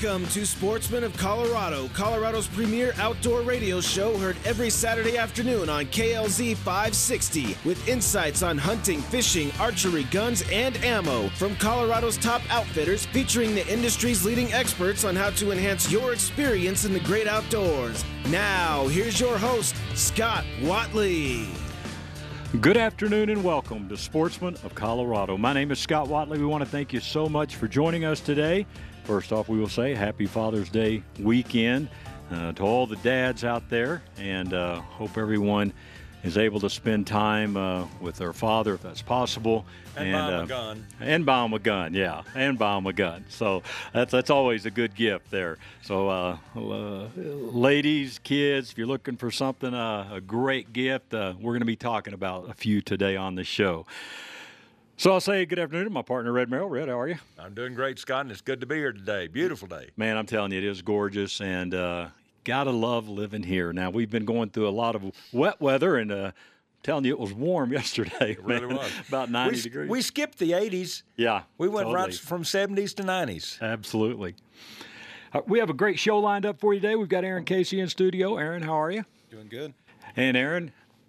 Welcome to Sportsman of Colorado, Colorado's premier outdoor radio show, heard every Saturday afternoon on KLZ 560, with insights on hunting, fishing, archery, guns, and ammo from Colorado's top outfitters, featuring the industry's leading experts on how to enhance your experience in the great outdoors. Now, here's your host, Scott Watley. Good afternoon and welcome to Sportsman of Colorado. My name is Scott Watley. We want to thank you so much for joining us today. First off, we will say Happy Father's Day weekend to all the dads out there, and hope everyone is able to spend time with their father if that's possible. And buy them a gun. And buy them a gun, yeah. And buy them a gun. So that's always a good gift there. So ladies, kids, if you're looking for something, a great gift, we're going to be talking about a few today on the show. So I'll say good afternoon to my partner, Red Merrill. Red, how are you? I'm doing great, Scott, and it's good to be here today. Beautiful day. Man, I'm telling you, it is gorgeous, and gotta love living here. Now, we've been going through a lot of wet weather, and I'm telling you, it was warm yesterday. It really was. About 90 degrees. We skipped the 80s. Yeah, we went totally. right from 70s to 90s. Absolutely. We have a great show lined up for you today. We've got Aaron Casey in studio. Aaron, how are you? Doing good. And Aaron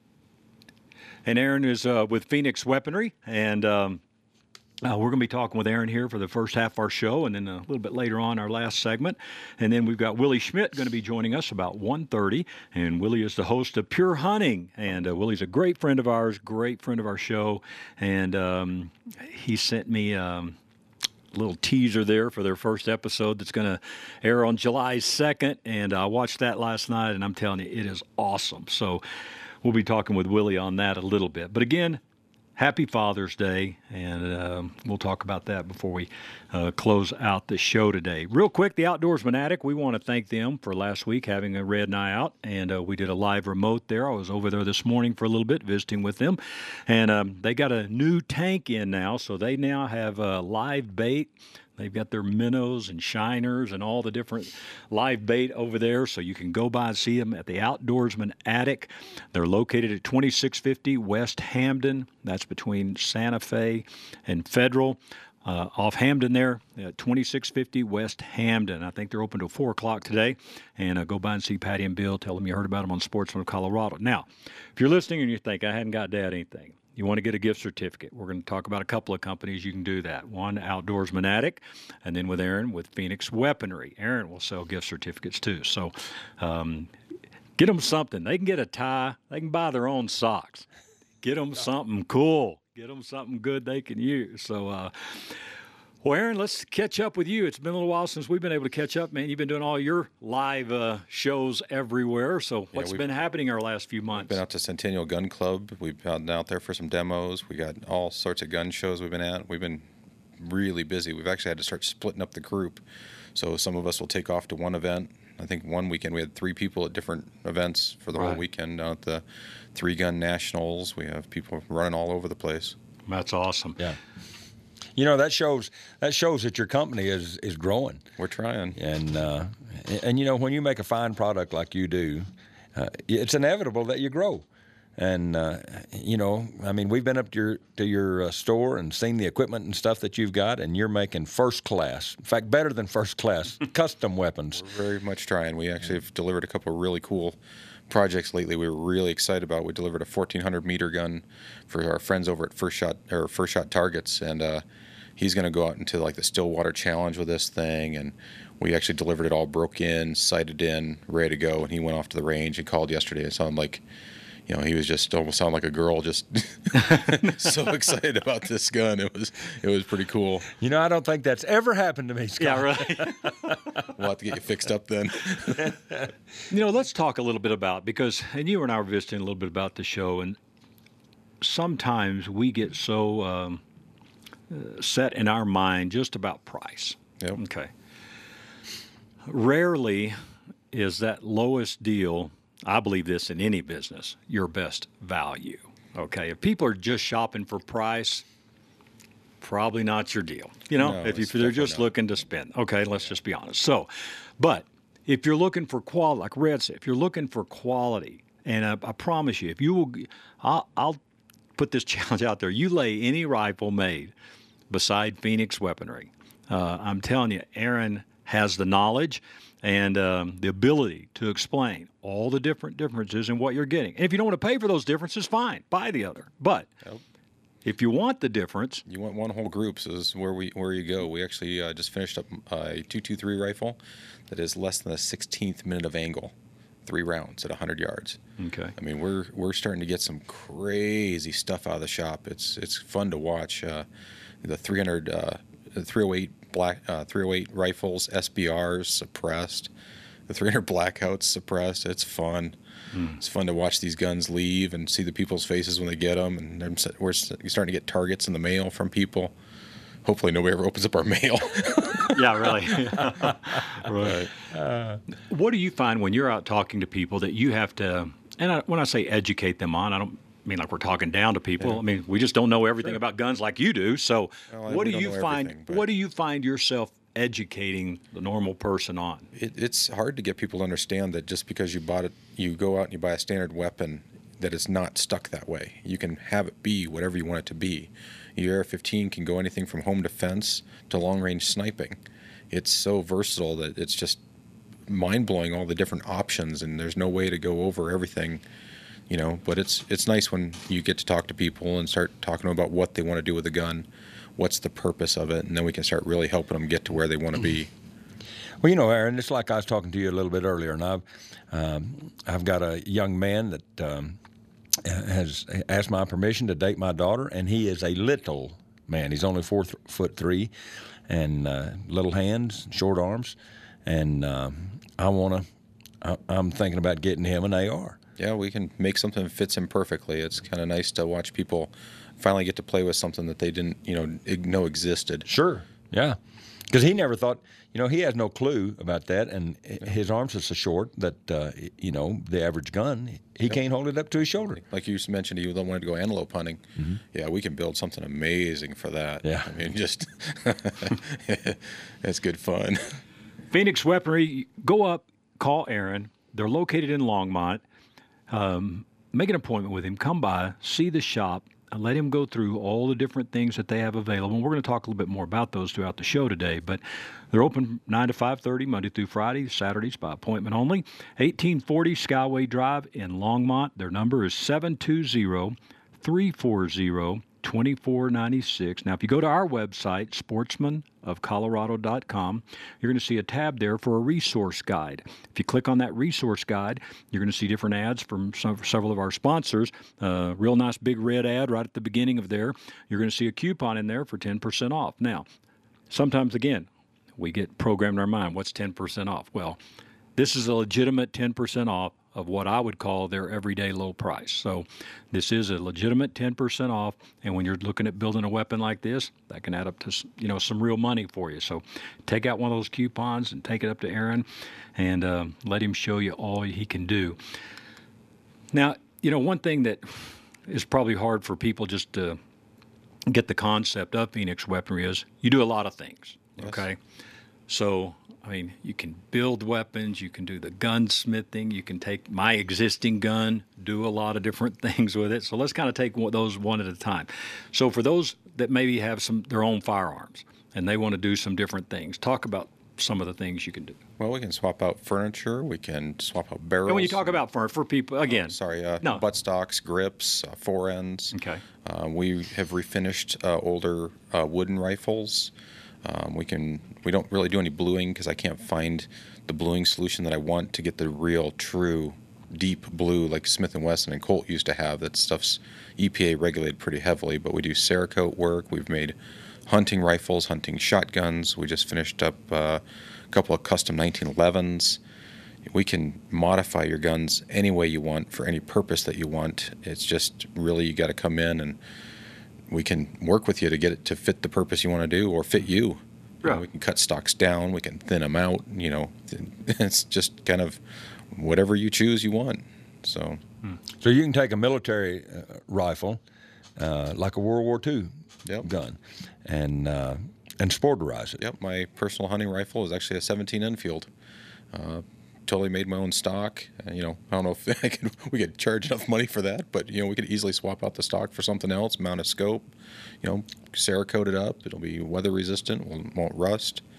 is with Phoenix Weaponry, and we're going to be talking with Aaron here for the first half of our show, and then a little bit later on our last segment. And then we've got Willie Schmidt going to be joining us about 1:30, and Willie is the host of Pure Hunting, and Willie's a great friend of ours, great friend of our show, and he sent me a little teaser there for their first episode that's going to air on July 2nd, and I watched that last night, and I'm telling you, it is awesome. So we'll be talking with Willie on that a little bit. But again, Happy Father's Day, and we'll talk about that before we close out the show today. Real quick, the Outdoorsman Attic, we want to thank them for last week having a Red Night Out, and we did a live remote there. I was over there this morning for a little bit visiting with them, and they got a new tank in now, so they now have live bait. They've got their minnows and shiners and all the different live bait over there, so you can go by and see them at the Outdoorsman Attic. They're located at 2650 West Hampden. That's between Santa Fe and Federal. Off Hampden there, at 2650 West Hampden. I think they're open till 4 o'clock today. And go by and see Patty and Bill. Tell them you heard about them on Sportsman of Colorado. Now, if you're listening and you think, I hadn't got Dad anything, you want to get a gift certificate, we're going to talk about a couple of companies you can do that. One, Outdoorsman Attic, and then with Aaron with Phoenix Weaponry. Aaron will sell gift certificates too. So get them something. They can get a tie. They can buy their own socks. Get them something cool. Get them something good they can use. So, well, Aaron, let's catch up with you. It's been a little while since we've been able to catch up, man. You've been doing all your live shows everywhere. So what's been happening our last few months? We've been out to Centennial Gun Club. We've been out there for some demos. We got all sorts of gun shows we've been at. We've been really busy. We've actually had to start splitting up the group. So some of us will take off to one event. I think one weekend we had 3 people at different events for the whole weekend down at the 3-Gun Nationals. We have people running all over the place. That's awesome. Yeah. You know, that shows that your company is growing. We're trying. And you know, when you make a fine product like you do, it's inevitable that you grow. And you know, I mean, we've been up to your store and seen the equipment and stuff that you've got, and you're making first class. In fact, better than first class custom weapons. We're very much trying. We actually have delivered a couple of really cool projects lately we were really excited about. We delivered a 1,400 meter gun for our friends over at First Shot Targets, and he's going to go out into like the Stillwater Challenge with this thing, and we actually delivered it all broke in, sighted in, ready to go, and he went off to the range and called yesterday. It sounded like, you know, he was just almost sounded like a girl, just so excited about this gun. It was pretty cool. You know, I don't think that's ever happened to me, Scott. Yeah, right. We'll have to get you fixed up then. You know, let's talk a little bit about, because, and you and I were visiting a little bit about the show, and sometimes we get so set in our mind just about price. Yep. Okay. Rarely is that lowest deal, I believe this in any business, your best value. Okay. If people are just shopping for price, probably not your deal. You know, No, if they're just looking to spend. Okay, let's just be honest. So, but if you're looking for quality, like Red said, if you're looking for quality, and I promise you, if you will, I'll put this challenge out there. You lay any rifle made beside Phoenix Weaponry, I'm telling you, Aaron has the knowledge and the ability to explain all the different differences in what you're getting. And if you don't want to pay for those differences, fine, buy the other. But if you want the difference, you want one whole group. So this is where you go. We actually just finished up a 223 rifle that is less than a 16th minute of angle, 3 rounds at 100 yards. Okay. I mean, we're starting to get some crazy stuff out of the shop. It's fun to watch. The 308 308 rifles, SBRs suppressed, the 300 blackouts suppressed. It's fun. It's fun to watch these guns leave and see the people's faces when they get them. And we're starting to get targets in the mail from people. Hopefully nobody ever opens up our mail. Yeah, really. Right. What do you find when you're out talking to people that you have to, and when I say educate them on, I don't mean like we're talking down to people. Yeah. I mean, we just don't know everything about guns like you do. So what do you find? What do you find yourself educating the normal person on? It's hard to get people to understand that just because you bought it, you go out and you buy a standard weapon, that it's not stuck that way. You can have it be whatever you want it to be. Your AR-15 can go anything from home defense to long-range sniping. It's so versatile that it's just mind-blowing, all the different options, and there's no way to go over everything, you know. But it's nice when you get to talk to people and start talking to them about what they want to do with the gun, what's the purpose of it, and then we can start really helping them get to where they want to be. Well, you know, Aaron, it's like I was talking to you a little bit earlier, and I've got a young man that has asked my permission to date my daughter, and he is a little man. He's only 4'3", and little hands, short arms, and I'm thinking about getting him an AR. Yeah, we can make something that fits him perfectly. It's kind of nice to watch people finally get to play with something that they didn't, know existed. Sure, yeah. Because he never thought, he has no clue about that, and his arms are so short that, the average gun, he can't hold it up to his shoulder. Like you mentioned, you wanted to go antelope hunting. Mm-hmm. Yeah, we can build something amazing for that. Yeah. I mean, just, it's good fun. Phoenix Weaponry, go up, call Aaron. They're located in Longmont. Make an appointment with him. Come by, see the shop, and let him go through all the different things that they have available. And we're going to talk a little bit more about those throughout the show today. But they're open 9 to 5:30, Monday through Friday, Saturdays by appointment only. 1840 Skyway Drive in Longmont. Their number is 720-340-2496. Now, if you go to our website, sportsmanofcolorado.com, you're going to see a tab there for a resource guide. If you click on that resource guide, you're going to see different ads from several of our sponsors. Real nice big red ad right at the beginning of there. You're going to see a coupon in there for 10% off. Now, sometimes, again, we get programmed in our mind, what's 10% off? Well, this is a legitimate 10% off of what I would call their everyday low price. So this is a legitimate 10% off, and when you're looking at building a weapon like this, that can add up to some real money for you. So take out one of those coupons and take it up to Aaron and let him show you all he can do. Now, one thing that is probably hard for people just to get the concept of Phoenix Weaponry is you do a lot of things, okay? So you can build weapons, you can do the gunsmithing, you can take my existing gun, do a lot of different things with it. So let's kind of take those one at a time. So for those that maybe have their own firearms and they want to do some different things, talk about some of the things you can do. Well, we can swap out furniture, we can swap out barrels. And when you talk about for people, again. Buttstocks, grips, forends. Okay. We have refinished older wooden rifles. We don't really do any bluing because I can't find the bluing solution that I want to get the real, true, deep blue like Smith & Wesson and Colt used to have. That stuff's EPA regulated pretty heavily, but we do Cerakote work. We've made hunting rifles, hunting shotguns. We just finished up a couple of custom 1911s. We can modify your guns any way you want for any purpose that you want. It's just really you got to come in and we can work with you to get it to fit the purpose you want to do or fit you. Yeah. We can cut stocks down. We can thin them out. It's just kind of whatever you choose you want. So you can take a military rifle, like a World War II gun, and sporterize it. Yep. My personal hunting rifle is actually a 17 Enfield. Totally made my own stock. I don't know if we could charge enough money for that, but we could easily swap out the stock for something else. Mount a scope, Cerakote it up. It'll be weather resistant. Won't rust.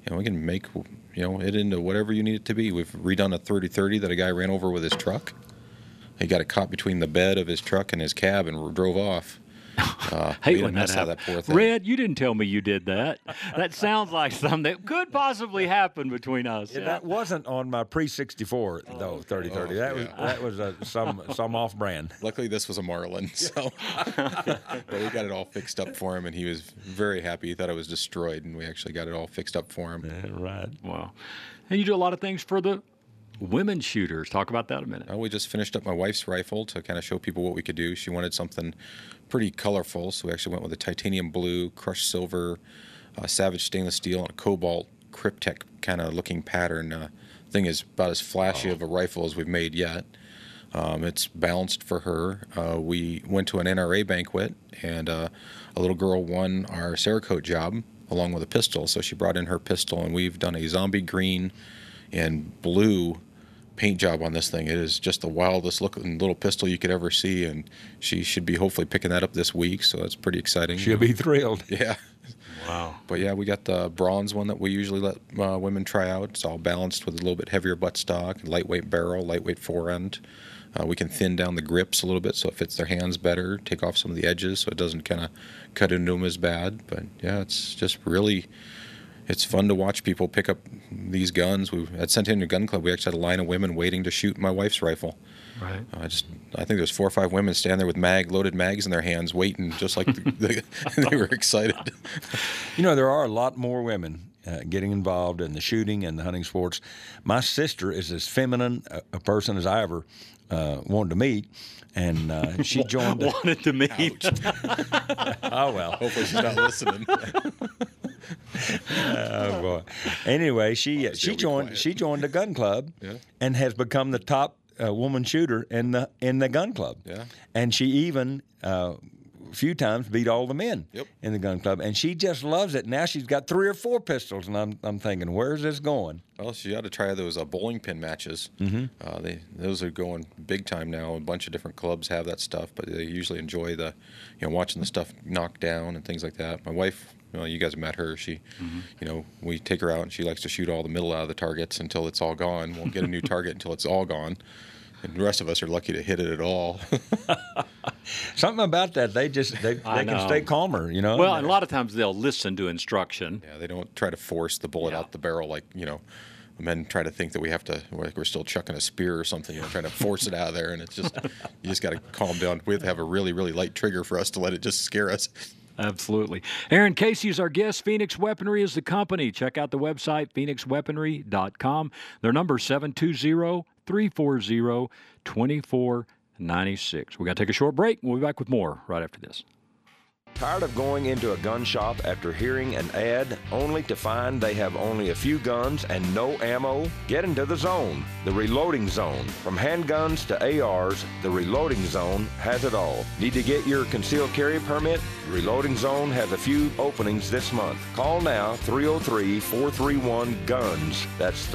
we can make it into whatever you need it to be. We've redone a 30-30 that a guy ran over with his truck. He got it caught between the bed of his truck and his cab and drove off. Hate when that happens. That poor thing. Red, you didn't tell me you did that. That sounds like something that could possibly happen betwing us. Yeah, that wasn't on my pre-64 though. 30-30. That was some off-brand. Luckily, this was a Marlin, so but we got it all fixed up for him, and he was very happy. He thought it was destroyed, and we actually got it all fixed up for him. Yeah, right. Wow. And you do a lot of things for the women shooters. Talk about that a minute. We just finished up my wife's rifle to kind of show people what we could do. She wanted something pretty colorful, so we actually went with a titanium blue, crushed silver, savage stainless steel, and a cobalt Kryptek kind of looking pattern. Thing is about as flashy of a rifle as we've made yet. It's balanced for her. We went to an NRA banquet, and a little girl won our Cerakote job along with a pistol. So she brought in her pistol, and we've done a zombie green and blue paint job on this thing. It is just the wildest looking little pistol you could ever see, and she should be hopefully picking that up this week, so that's pretty exciting. She'll be thrilled. Yeah. Wow. But yeah, we got the bronze one that we usually let women try out. It's all balanced with a little bit heavier buttstock, lightweight barrel, lightweight forend. We can thin down the grips a little bit so it fits their hands better, take off some of the edges so it doesn't kind of cut into them as bad. But yeah, it's just really... It's fun to watch people pick up these guns. At Centennial Gun Club, we actually had a line of women waiting to shoot my wife's rifle. Right. I think there's 4 or 5 women standing there with loaded mags in their hands, waiting, just like they were excited. There are a lot more women getting involved in the shooting and the hunting sports. My sister is as feminine a person as I ever wanted to meet. And she joined. Wanted to meet. Oh well. Hopefully she's not listening. Oh boy. Anyway, she joined the gun club, and has become the top woman shooter in the gun club. Yeah. And she even a few times beat all the men in the gun club, and she just loves it. Now she's got 3 or 4 pistols, and I'm thinking, where's this going? Well, she ought to try those bowling pin matches. Mm-hmm. Those are going big time now. A bunch of different clubs have that stuff, but they usually enjoy watching the stuff knocked down and things like that. My wife, you guys have met her. She, we take her out, and she likes to shoot all the middle out of the targets until it's all gone. Won't get a new target until it's all gone. And the rest of us are lucky to hit it at all. Something about that, they can stay calmer, Well, and a lot of times they'll listen to instruction. Yeah, they don't try to force the bullet out the barrel like, men try to think that we have to, like we're still chucking a spear or something, trying to force it out of there. And it's just, you just got to calm down. We have to have a really, really light trigger for us to let it just scare us. Absolutely. Aaron Casey is our guest. Phoenix Weaponry is the company. Check out the website, phoenixweaponry.com. Their number is 720-340-2496. We got to take a short break. We'll be back with more right after this. Tired of going into a gun shop after hearing an ad only to find they have only a few guns and no ammo? Get into the Zone, the Reloading Zone. From handguns to ARs, the Reloading Zone has it all. Need to get your concealed carry permit? The Reloading Zone has a few openings this month. Call now, 303-431-GUNS. That's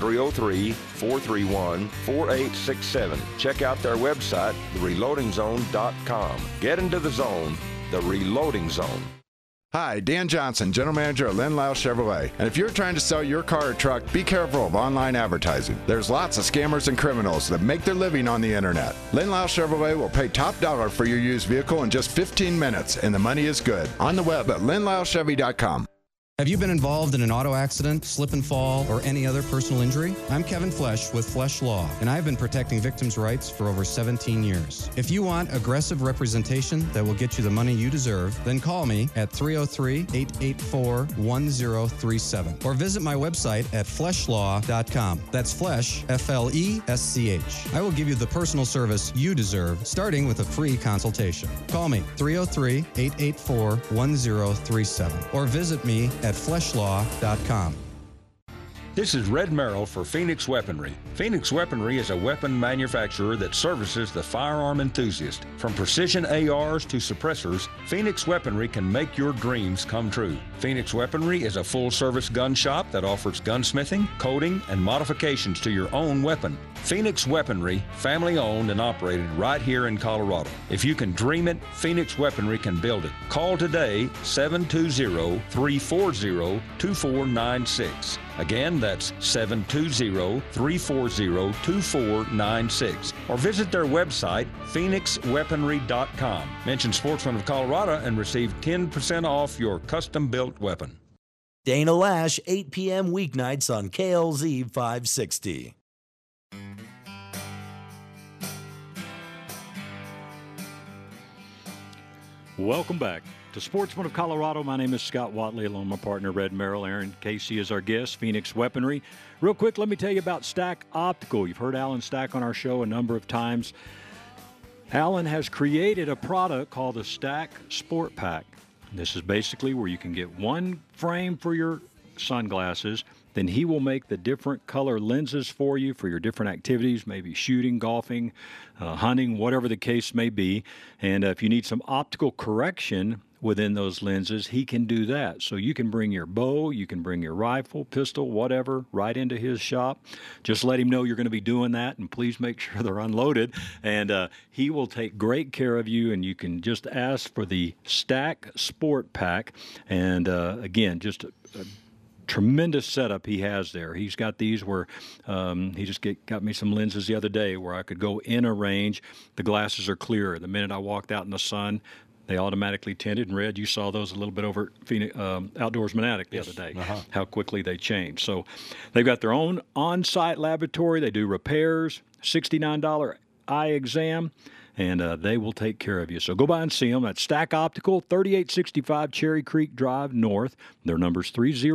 303-431-4867. Check out their website, thereloadingzone.com. Get into the Zone, the Reloading Zone. Hi, Dan Johnson, General Manager at Lynn Lyle Chevrolet. And if you're trying to sell your car or truck, be careful of online advertising. There's lots of scammers and criminals that make their living on the internet. Lynn Lyle Chevrolet will pay top dollar for your used vehicle in just 15 minutes, and the money is good. On the web at LynnLyleChevy.com. Have you been involved in an auto accident, slip and fall, or any other personal injury? I'm Kevin Flesh with Flesh Law, and I've been protecting victims' rights for over 17 years. If you want aggressive representation that will get you the money you deserve, then call me at 303-884-1037 or visit my website at fleshlaw.com. That's Flesh, F-L-E-S-C-H. I will give you the personal service you deserve, starting with a free consultation. Call me 303-884-1037 or visit me at fleshlaw.com. This is Red Merrill for Phoenix Weaponry. Phoenix Weaponry is a weapon manufacturer that services the firearm enthusiast. From precision ARs to suppressors, Phoenix Weaponry can make your dreams come true. Phoenix Weaponry is a full-service gun shop that offers gunsmithing, coating, and modifications to your own weapon. Phoenix Weaponry, family-owned and operated right here in Colorado. If you can dream it, Phoenix Weaponry can build it. Call today, 720-340-2496. Again, that's 720-340-2496. Or visit their website, phoenixweaponry.com. Mention Sportsman of Colorado and receive 10% off your custom-built weapon. Dana Lash, 8 p.m. weeknights on KLZ 560. Welcome back to Sportsman of Colorado. My name is Scott Watley, along with my partner Red Merrill. Aaron Casey is our guest, Phoenix Weaponry. Real quick, let me tell you about Stack Optical. You've heard Alan Stack on our show a number of times. Alan has created a product called the Stack Sport Pack. This is basically where you can get one frame for your sunglasses. Then he will make the different color lenses for you for your different activities, maybe shooting, golfing, hunting, whatever the case may be. And if you need some optical correction within those lenses, he can do that. So you can bring your bow, you can bring your rifle, pistol, whatever, right into his shop. Just let him know you're going to be doing that, and please make sure they're unloaded. And he will take great care of you, and you can just ask for the Stack Sport Pack. And again, just a tremendous setup he has there. He's got these where he just got me some lenses the other day where I could go in a range. The glasses are clear. The minute I walked out in the sun, they automatically tinted. And Red, you saw those a little bit over at Outdoors Manatic the other day, how quickly they change. So they've got their own on-site laboratory. They do repairs, $69 eye exam, and they will take care of you. So go by and see them. That's Stack Optical, 3865 Cherry Creek Drive North. Their number's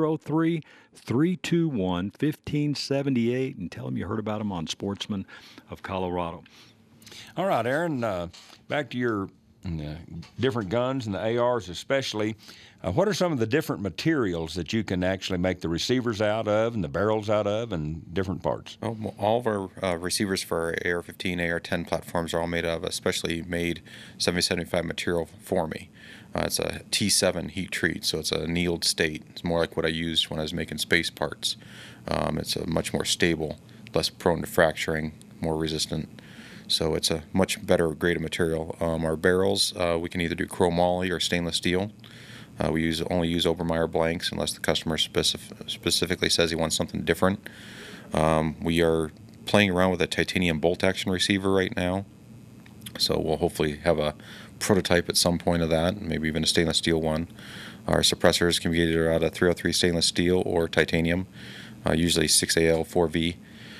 303-321-1578, and tell them you heard about them on Sportsman of Colorado. All right, Aaron, back to your different guns and the ARs especially. What are some of the different materials that you can actually make the receivers out of and the barrels out of and different parts? All of our receivers for our AR-15, AR-10 platforms are all made of a specially made 7075 material for me. It's a T7 heat treat, so it's a annealed state. It's more like what I used when I was making space parts. It's a much more stable, less prone to fracturing, more resistant. So it's a much better grade of material. Our barrels, we can either do chromoly or stainless steel. We only use Obermeyer blanks unless the customer specifically says he wants something different. We are playing around with a titanium bolt action receiver right now. So we'll hopefully have a prototype at some point of that, maybe even a stainless steel one. Our suppressors can be either out of 303 stainless steel or titanium, usually 6AL4V.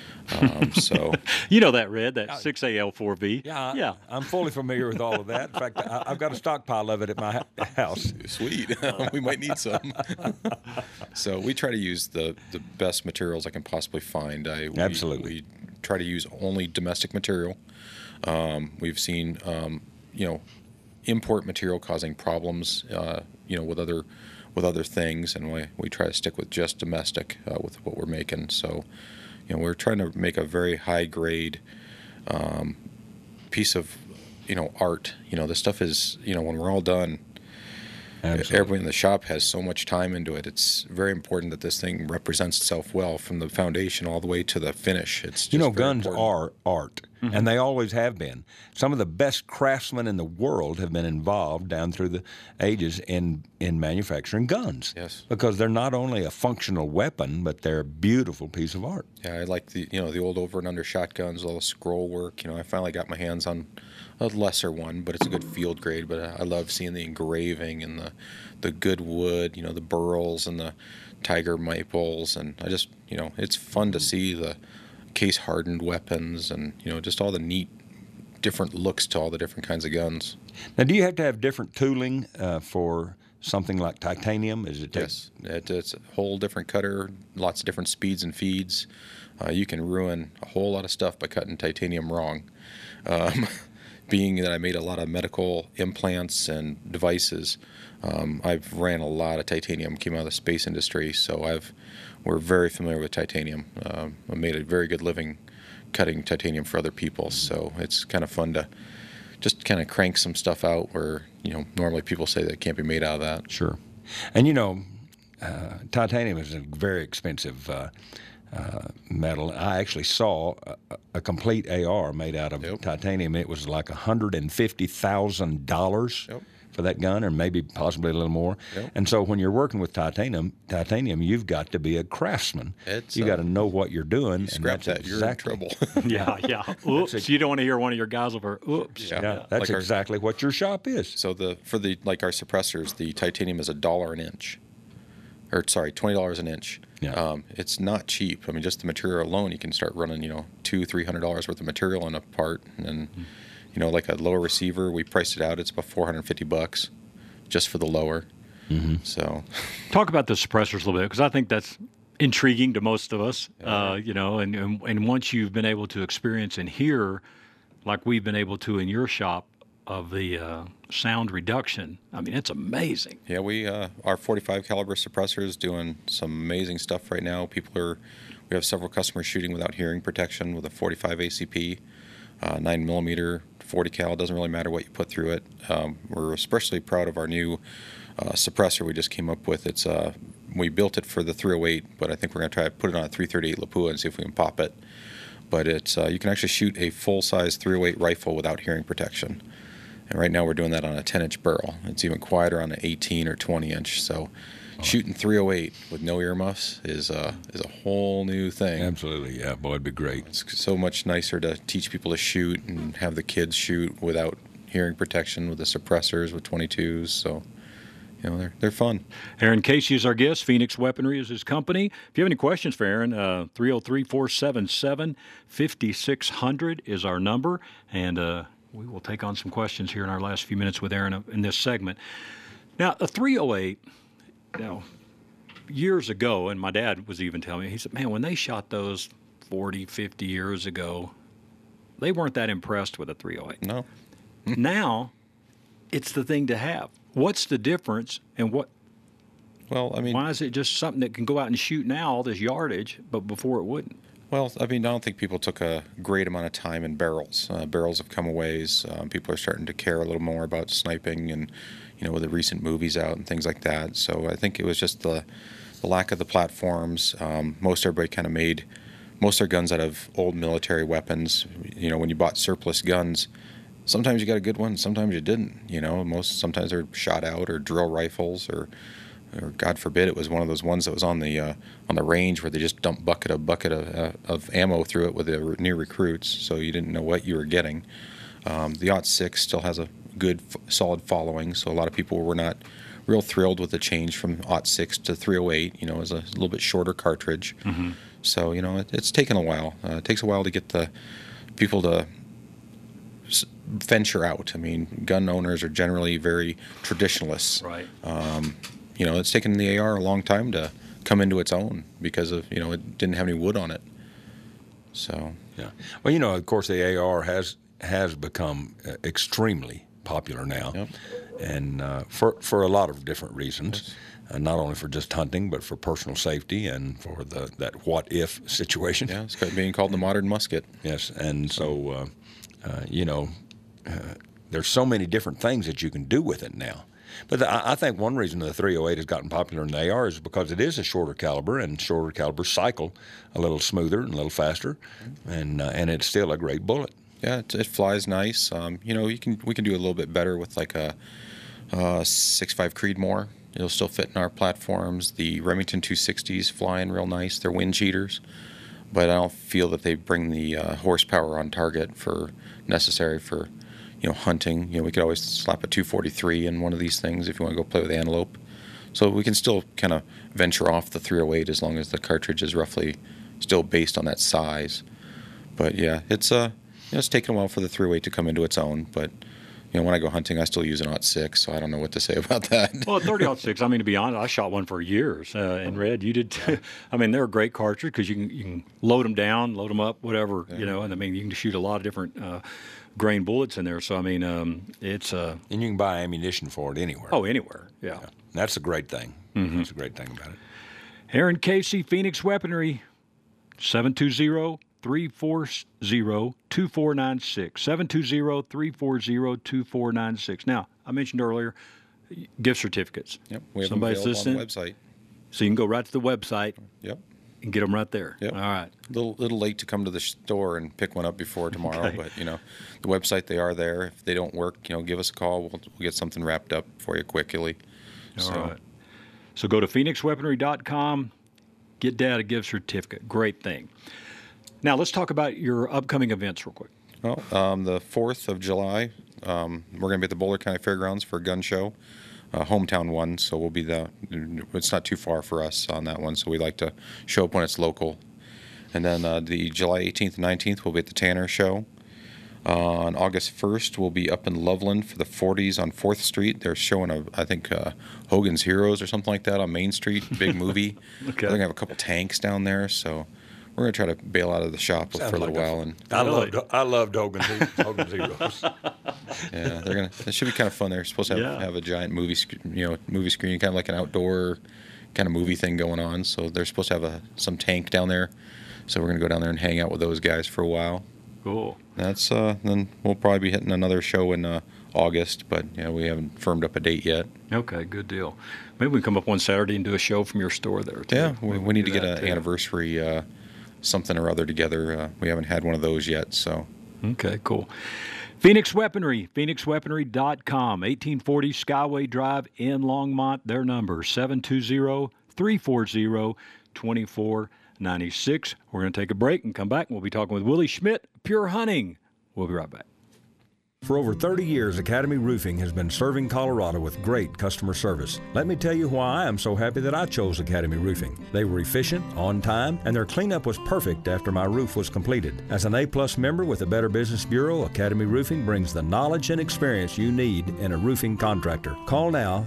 So you know that, Red, that 6AL4V. Yeah, I'm fully familiar with all of that. In fact, I've got a stockpile of it at my house. Sweet. We might need some. So we try to use the best materials I can possibly find. Absolutely. We try to use only domestic material. We've seen, import material causing problems, with other things, and we try to stick with just domestic with what we're making. So, we're trying to make a very high grade piece of, art. This stuff is, when we're all done, Absolutely. Everybody in the shop has so much time into it. It's very important that this thing represents itself well from the foundation all the way to the finish. It's just guns important. are art, and they always have been. Some of the best craftsmen in the world have been involved down through the ages in manufacturing guns. Yes. Because they're not only a functional weapon, but they're a beautiful piece of art. Yeah, I like the old over and under shotguns, all the scroll work. I finally got my hands on a lesser one, but it's a good field grade. But I love seeing the engraving and the good wood, the burls and the tiger maples, and I just, it's fun to see the case hardened weapons and just all the neat different looks to all the different kinds of guns. Now, do you have to have different tooling for something like titanium? Yes, it's a whole different cutter, lots of different speeds and feeds. You can ruin a whole lot of stuff by cutting titanium wrong. Being that I made a lot of medical implants and devices, I've ran a lot of titanium, came out of the space industry, so we're very familiar with titanium. I made a very good living cutting titanium for other people, so it's kind of fun to just kind of crank some stuff out where, normally people say that it can't be made out of that. Sure. And, titanium is a very expensive metal. I actually saw a complete AR made out of titanium. It was like $150,000. Yep. for that gun, or maybe possibly a little more. Yep. And so when you're working with titanium, you've got to be a craftsman. You got to know what you're doing. You scrap that, you're in trouble. Yeah. Oops. You don't want to hear one of your guys over. Oops. Yeah, that's like exactly what your shop is. So for our suppressors, the titanium is $1 an inch, or sorry, $20 an inch. Yeah. It's not cheap. I mean, just the material alone, you can start running, $200-300 worth of material in a part, and like a lower receiver, we priced it out. It's about $450 just for the lower. Mm-hmm. So, talk about the suppressors a little bit, because I think that's intriguing to most of us. And once you've been able to experience and hear, like we've been able to in your shop, of the sound reduction, I mean, it's amazing. Yeah, we our 45 caliber suppressors doing some amazing stuff right now. We have several customers shooting without hearing protection with a 45 ACP, 9mm, 40 cal. Doesn't really matter what you put through it. We're especially proud of our new suppressor we just came up with. We built it for the 308, but I think we're going to try to put it on a 338 Lapua and see if we can pop it. But you can actually shoot a full-size 308 rifle without hearing protection. And right now we're doing that on a 10-inch barrel. It's even quieter on an 18 or 20-inch. So shooting 308 with no earmuffs is a whole new thing. Absolutely, yeah. Boy, it'd be great. It's so much nicer to teach people to shoot and have the kids shoot without hearing protection with the suppressors with 22s. So, they're fun. Aaron Casey is our guest. Phoenix Weaponry is his company. If you have any questions for Aaron, 303-477-5600 is our number. And we will take on some questions here in our last few minutes with Aaron in this segment. Now, a 308, years ago, and my dad was even telling me, he said, man, when they shot those 40, 50 years ago, they weren't that impressed with a 308. No. Now, it's the thing to have. What's the difference, and what? Well, I mean, why is it just something that can go out and shoot now, all this yardage, but before it wouldn't? Well, I mean, I don't think people took a great amount of time in barrels. Barrels have come a ways. People are starting to care a little more about sniping, and with the recent movies out and things like that. So I think it was just the lack of the platforms. Most everybody kind of made most of their guns out of old military weapons. When you bought surplus guns, sometimes you got a good one, sometimes you didn't. Sometimes they're shot out, or drill rifles, or God forbid it was one of those ones that was on the range where they just dumped a bucket of ammo through it with the new recruits, so you didn't know what you were getting. The .6 still has a good solid following, so a lot of people were not real thrilled with the change from .6 to 308. As a little bit shorter cartridge. Mm-hmm. So it's taken a while. It takes a while to get the people to venture out. I mean, gun owners are generally very traditionalists. Right. It's taken the AR a long time to come into its own because of, it didn't have any wood on it. So. Yeah. Well, of course, the AR has become extremely popular now. Yep. And for a lot of different reasons. Not only for just hunting, but for personal safety and for that what-if situation. Yeah, it's being called the modern musket. Yes, and so, there's so many different things that you can do with it now. But I think one reason the 308 has gotten popular in the AR is because it is a shorter caliber, and shorter calibers cycle a little smoother and a little faster, and it's still a great bullet. Yeah, it flies nice. We can do a little bit better with like a 6.5 Creedmoor. It'll still fit in our platforms. The Remington 260s flying real nice. They're wind cheaters, but I don't feel that they bring the horsepower on target necessary for hunting. We could always slap a 243 in one of these things if you want to go play with antelope. So we can still kind of venture off the 308 as long as the cartridge is roughly still based on that size. But yeah, it's taken a while for the 308 to come into its own, but when I go hunting, I still use an .6, so I don't know what to say about that. Well, 30-06, I mean, to be honest, I shot one for years. And Red, you did too. I mean, they're a great cartridge because you can load them down, load them up, whatever, and I mean, you can shoot a lot of different grain bullets in there. So, I mean, it's... and you can buy ammunition for it anywhere. Oh, anywhere, yeah. That's a great thing. Mm-hmm. That's a great thing about it. Aaron Casey, Phoenix Weaponry, 720-340-2496. 720-340-2496. Now, I mentioned earlier, gift certificates. Yep, we have Somebody's them available listening on the website. So you can go right to the website. Yep. And get them right there. Yep. All right. Little late to come to the store and pick one up before tomorrow, Okay. but the website, they are there. If they don't work, give us a call. We'll get something wrapped up for you quickly. All right. So go to phoenixweaponry.com, get Dad a gift certificate. Great thing. Now let's talk about your upcoming events real quick. Well, the 4th of July, we're going to be at the Boulder County Fairgrounds for a gun show, hometown one. So we'll be it's not too far for us on that one. So we like to show up when it's local. And then the July 18th and 19th, we'll be at the Tanner Show. On August 1st, we'll be up in Loveland for the 40s on 4th Street. They're showing, I think, Hogan's Heroes or something like that on Main Street, big movie. Okay. They're going to have a couple tanks down there, so we're going to try to bail out of the shop for a little while. And I loved Hogan's Heroes. yeah, it should be kind of fun. They're supposed to have a giant movie screen, kind of like an outdoor kind of movie thing going on. So they're supposed to have some tank down there. So we're going to go down there and hang out with those guys for a while. Cool. That's then we'll probably be hitting another show in August, but we haven't firmed up a date yet. Okay, good deal. Maybe we can come up one Saturday and do a show from your store there, too. Yeah, we need to get an anniversary something or other together. We haven't had one of those yet, so. Okay, cool. Phoenix Weaponry, phoenixweaponry.com, 1840 Skyway Drive in Longmont. Their number, 720-340-2496. We're going to take a break and come back, and we'll be talking with Willie Schmidt, Pure Hunting. We'll be right back. For over 30 years, Academy Roofing has been serving Colorado with great customer service. Let me tell you why I am so happy that I chose Academy Roofing. They were efficient, on time, and their cleanup was perfect after my roof was completed. As an A-plus member with the Better Business Bureau, Academy Roofing brings the knowledge and experience you need in a roofing contractor. Call now,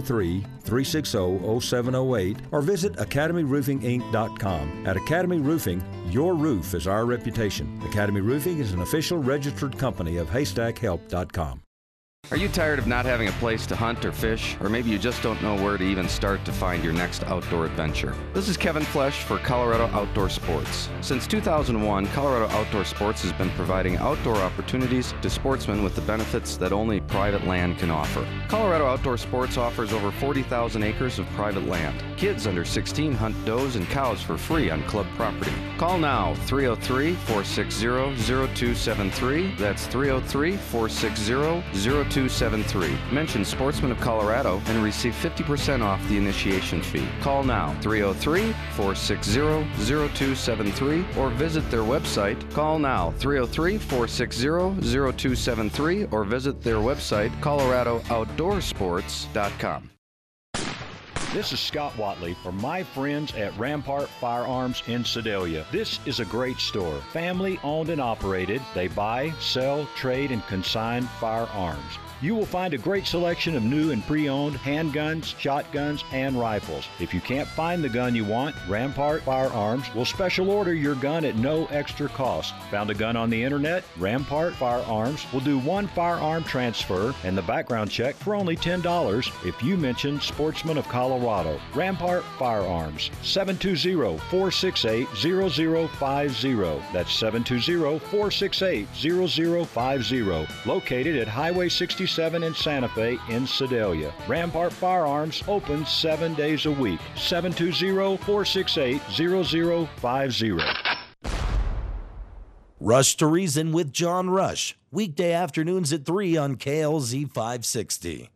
303-360-0708, or visit academyroofinginc.com. At Academy Roofing, your roof is our reputation. Academy Roofing is an official registered company of HaystackHelp.com. Are you tired of not having a place to hunt or fish? Or maybe you just don't know where to even start to find your next outdoor adventure? This is Kevin Flesh for Colorado Outdoor Sports. Since 2001, Colorado Outdoor Sports has been providing outdoor opportunities to sportsmen with the benefits that only private land can offer. Colorado Outdoor Sports offers over 40,000 acres of private land. Kids under 16 hunt does and cows for free on club property. Call now, 303-460-0273. That's 303-460-0273. Mention Sportsman of Colorado and receive 50% off the initiation fee. Call now, 303-460-0273, or visit their website. Call now, 303-460-0273, or visit their website, coloradooutdoorsports.com. This is Scott Watley from my friends at Rampart Firearms in Sedalia. This is a great store, family owned and operated. They buy, sell, trade, and consign firearms. You will find a great selection of new and pre-owned handguns, shotguns, and rifles. If you can't find the gun you want, Rampart Firearms will special order your gun at no extra cost. Found a gun on the internet? Rampart Firearms will do one firearm transfer and the background check for only $10 if you mention Sportsman of Colorado. Rampart Firearms, 720-468-0050. That's 720-468-0050. Located at Highway 67 in Santa Fe in Sedalia. Rampart Firearms open 7 days a week. 720-468-0050. Rush to Reason with John Rush. Weekday afternoons at 3 on KLZ 560.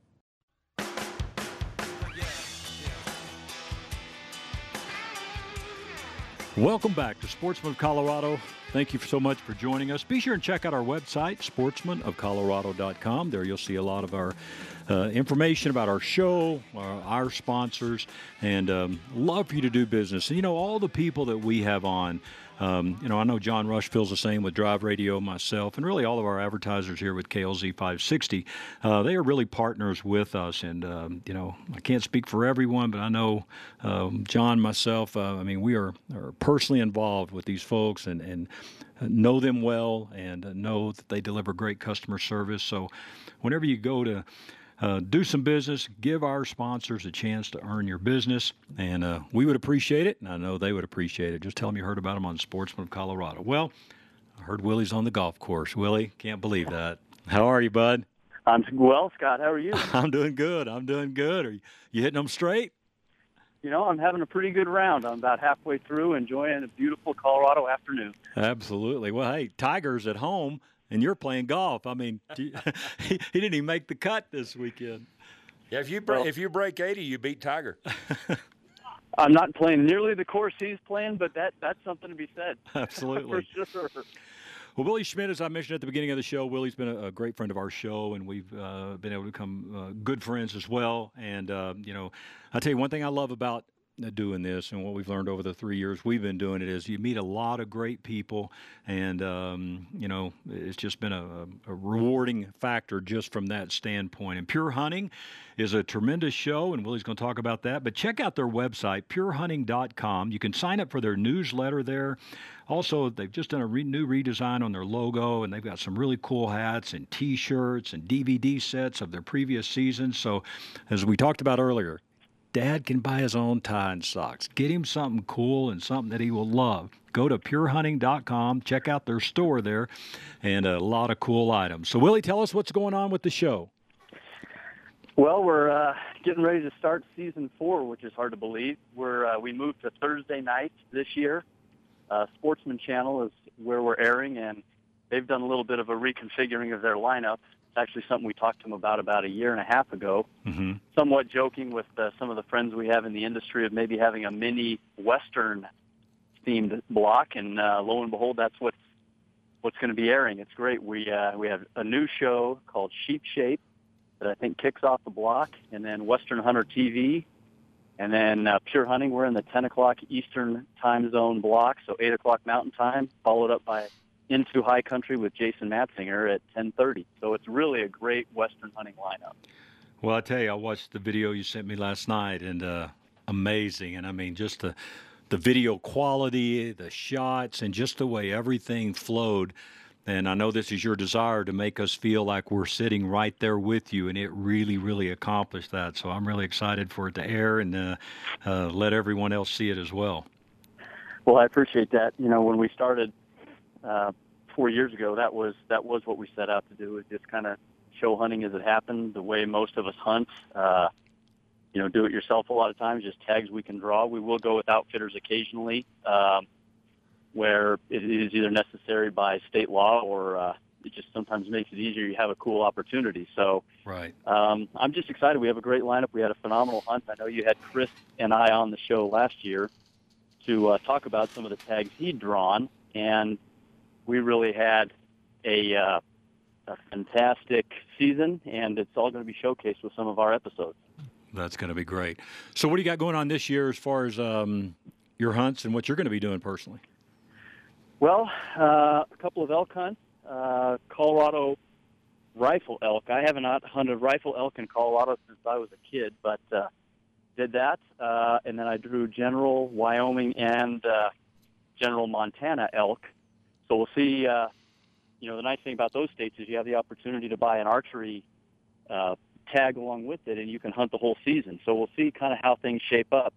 Welcome back to Sportsman of Colorado. Thank you so much for joining us. Be sure and check out our website, sportsmanofcolorado.com. There you'll see a lot of our information about our show, our sponsors, and love for you to do business. And, all the people that we have on, I know John Rush feels the same with Drive Radio, myself, and really all of our advertisers here with KLZ 560. They are really partners with us. And, I can't speak for everyone, but I know John, myself, we are personally involved with these folks and know them well and know that they deliver great customer service. So whenever you go to do some business, give our sponsors a chance to earn your business, and we would appreciate it, and I know they would appreciate it. Just tell them you heard about them on Sportsman of Colorado. Well, I heard Willie's on the golf course. Willie, can't believe that. How are you, bud? I'm well, Scott. How are you? I'm doing good. Are you hitting them straight? I'm having a pretty good round. I'm about halfway through, enjoying a beautiful Colorado afternoon. Absolutely. Well, hey, Tiger's at home, and you're playing golf. I mean, he didn't even make the cut this weekend. Yeah, if you break 80, you beat Tiger. I'm not playing nearly the course he's playing, but that's something to be said. Absolutely. For sure. Well, Willie Schmidt, as I mentioned at the beginning of the show, Willie's been a great friend of our show, and we've been able to become good friends as well. And, I'll tell you one thing I love about doing this and what we've learned over the 3 years we've been doing it is you meet a lot of great people, and, it's just been a rewarding factor just from that standpoint. And Pure Hunting is a tremendous show, and Willie's going to talk about that. But check out their website, purehunting.com. You can sign up for their newsletter there. Also, they've just done a new redesign on their logo, and they've got some really cool hats and T-shirts and DVD sets of their previous seasons. So, as we talked about earlier, Dad can buy his own tie and socks. Get him something cool and something that he will love. Go to purehunting.com, check out their store there, and a lot of cool items. So, Willie, tell us what's going on with the show. Well, we're getting ready to start season 4, which is hard to believe. We moved to Thursday nights this year. Sportsman Channel is where we're airing, and they've done a little bit of a reconfiguring of their lineup. It's actually something we talked to them about a year and a half ago, somewhat joking with some of the friends we have in the industry of maybe having a mini Western-themed block, and lo and behold, that's what's going to be airing. It's great. We have a new show called Sheep Shape that I think kicks off the block, and then Western Hunter TV, and then Pure Hunting. We're in the 10 o'clock Eastern time zone block, so 8 o'clock Mountain Time, followed up by Into High Country with Jason Matzinger at 10:30. So it's really a great Western hunting lineup. Well, I tell you, I watched the video you sent me last night, and amazing. And I mean, just the video quality, the shots, and just the way everything flowed. And I know this is your desire to make us feel like we're sitting right there with you, and it really, really accomplished that. So I'm really excited for it to air and let everyone else see it as well. Well, I appreciate that. When we started 4 years ago, that was what we set out to do, is just kind of show hunting as it happened, the way most of us hunt. Do it yourself a lot of times, just tags we can draw. We will go with outfitters occasionally, where it is either necessary by state law or it just sometimes makes it easier. You have a cool opportunity. So right. I'm just excited. We have a great lineup. We had a phenomenal hunt. I know you had Chris and I on the show last year to talk about some of the tags he'd drawn, and we really had a fantastic season, and it's all going to be showcased with some of our episodes. That's going to be great. So what do you got going on this year as far as your hunts and what you're going to be doing personally? Well, a couple of elk hunts, Colorado rifle elk. I have not hunted rifle elk in Colorado since I was a kid, but did that. And then I drew general Wyoming and general Montana elk. So we'll see. The nice thing about those states is you have the opportunity to buy an archery tag along with it, and you can hunt the whole season. So we'll see kind of how things shape up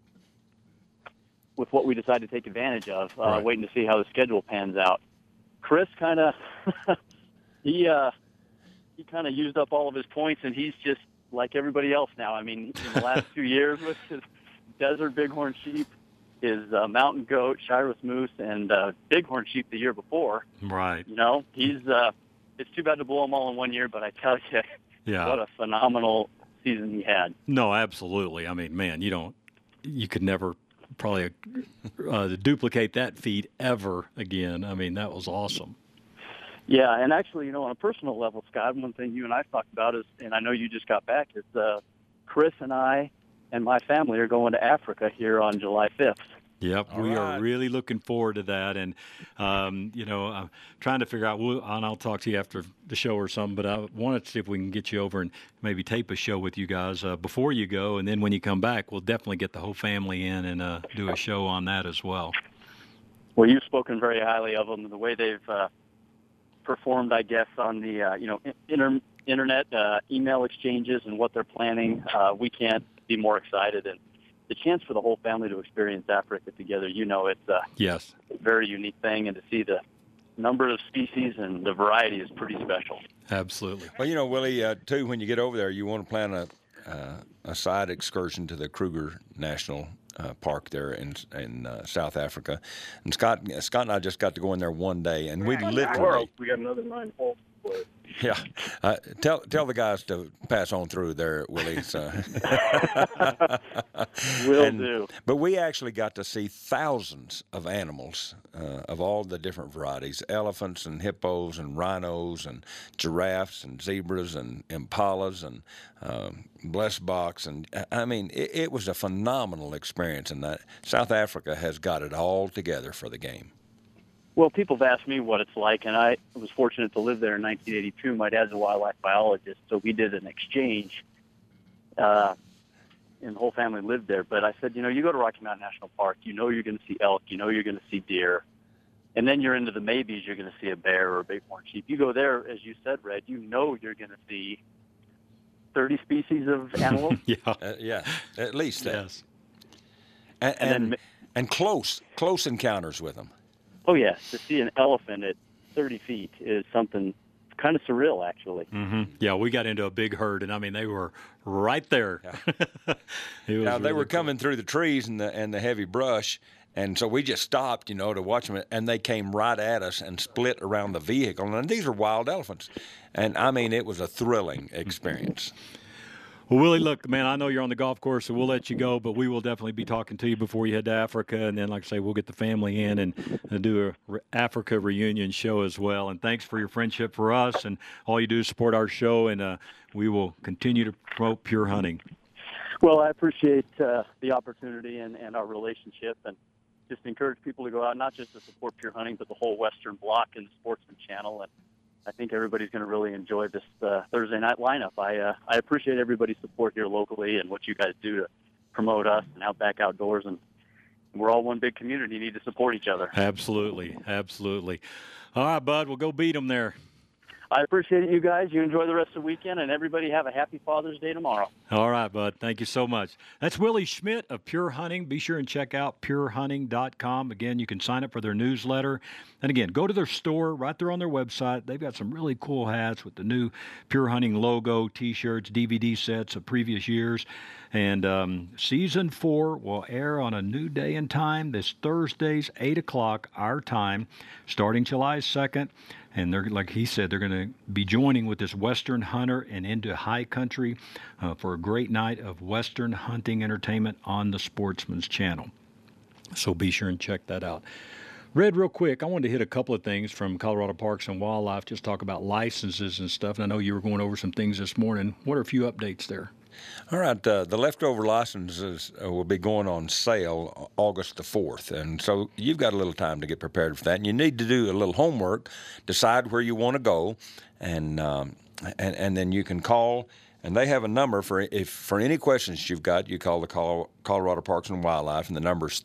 with what we decide to take advantage of, right. Waiting to see how the schedule pans out. Chris kind of, he kind of used up all of his points, and he's just like everybody else now. I mean, in the last 2 years with his desert bighorn sheep, his mountain goat, Shiras moose, and bighorn sheep the year before. Right. He's it's too bad to blow them all in 1 year, but I tell you, yeah. What a phenomenal season he had. No, absolutely. I mean, man, you could never probably duplicate that feat ever again. I mean, that was awesome. Yeah, and actually, on a personal level, Scott, one thing you and I talked about is, and I know you just got back, is Chris and I and my family are going to Africa here on July 5th. Yep, we are really looking forward to that. And, I'm trying to figure out, and I'll talk to you after the show or something, but I wanted to see if we can get you over and maybe tape a show with you guys before you go. And then when you come back, we'll definitely get the whole family in and do a show on that as well. Well, you've spoken very highly of them, the way they've performed, I guess, on the, internet email exchanges and what they're planning. We can't be more excited. And the chance for the whole family to experience Africa together, it's yes, a very unique thing, and to see the number of species and the variety is pretty special. Absolutely. Well, Willie, too, when you get over there, you want to plan a side excursion to the Kruger National Park there in South Africa, and Scott and I just got to go in there one day, and we literally we got another 9 holes to play. Yeah, tell the guys to pass on through there, Willie. So. Will do. But we actually got to see thousands of animals of all the different varieties: elephants and hippos and rhinos and giraffes and zebras and impalas and blessboks. And I mean, it was a phenomenal experience. And that South Africa has got it all together for the game. Well, people have asked me what it's like, and I was fortunate to live there in 1982. My dad's a wildlife biologist, so we did an exchange, and the whole family lived there. But I said, you go to Rocky Mountain National Park, you're going to see elk, you're going to see deer, and then you're into the maybes, you're going to see a bear or a bighorn sheep. You go there, as you said, Red, you're going to see 30 species of animals. Yeah, at least that. Yes. And close encounters with them. Oh, yes. To see an elephant at 30 feet is something kind of surreal, actually. Mm-hmm. Yeah, we got into a big herd, and I mean, they were right there. Yeah. Now, they were coming through the trees and the heavy brush, and so we just stopped, to watch them, and they came right at us and split around the vehicle. And these are wild elephants. And, I mean, it was a thrilling experience. Well, Willie, look, man, I know you're on the golf course, so we'll let you go, but we will definitely be talking to you before you head to Africa. And then, like I say, we'll get the family in and do a Africa reunion show as well. And thanks for your friendship for us, and all you do is support our show, and we will continue to promote pure hunting. Well, I appreciate the opportunity and our relationship, and just encourage people to go out, not just to support pure hunting, but the whole Western Bloc and the Sportsman Channel. And I think everybody's going to really enjoy this Thursday night lineup. I appreciate everybody's support here locally and what you guys do to promote us and Outback Outdoors. And we're all one big community. You need to support each other. Absolutely. All right, bud, we'll go beat them there. I appreciate it, you guys. You enjoy the rest of the weekend, and everybody have a happy Father's Day tomorrow. All right, bud. Thank you so much. That's Willie Schmidt of Pure Hunting. Be sure and check out purehunting.com. Again, you can sign up for their newsletter. And again, go to their store right there on their website. They've got some really cool hats with the new Pure Hunting logo, T-shirts, DVD sets of previous years. And Season 4 will air on a new day and time this Thursdays, 8 o'clock, our time, starting July 2nd. And they're, like he said, they're going to be joining with this Western hunter and into high country for a great night of Western hunting entertainment on the Sportsman's Channel. So be sure and check that out. Red, real quick, I wanted to hit a couple of things from Colorado Parks and Wildlife, just talk about licenses and stuff. And I know you were going over some things this morning. What are a few updates there? All right, the leftover licenses will be going on sale August the 4th, and so you've got a little time to get prepared for that. And you need to do a little homework, decide where you want to go, and then you can call. And they have a number for any questions you've got. You call the Colorado Parks and Wildlife, and the number is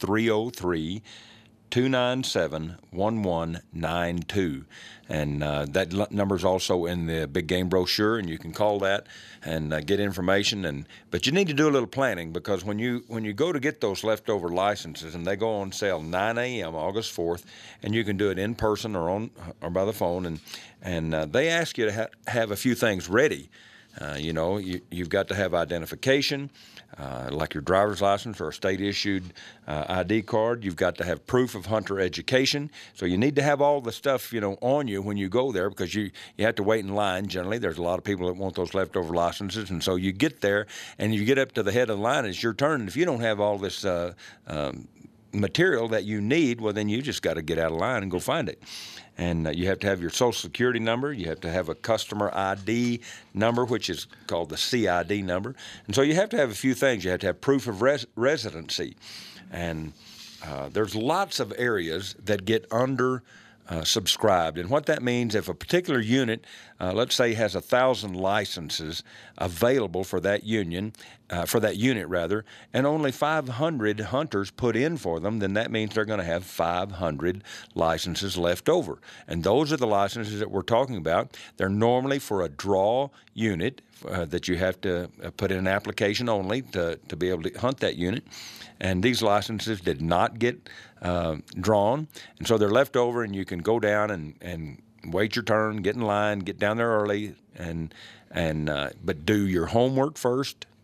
303-297-1192. And that number is also in the big game brochure, and you can call that and get information. But you need to do a little planning, because when you go to get those leftover licenses, and they go on sale 9 a.m. August 4th, and you can do it in person or by the phone, and they ask you to have a few things ready. You've got to have identification, like your driver's license or a state-issued ID card. You've got to have proof of hunter education. So you need to have all the stuff, on you when you go there, because you have to wait in line. Generally, there's a lot of people that want those leftover licenses, and so you get there, and you get up to the head of the line. It's your turn, and if you don't have all this material that you need, well, then you just got to get out of line and go find it. And you have to have your Social Security number. You have to have a customer ID number, which is called the CID number. And so you have to have a few things. You have to have proof of residency. And there's lots of areas that get subscribed. And what that means, if a particular unit, let's say, has 1,000 licenses available for that unit, and only 500 hunters put in for them, then that means they're going to have 500 licenses left over. And those are the licenses that we're talking about. They're normally for a draw unit that you have to put in an application only to be able to hunt that unit. And these licenses did not get drawn, and so they're left over, and you can go down and wait your turn, get in line, get down there early, but do your homework first.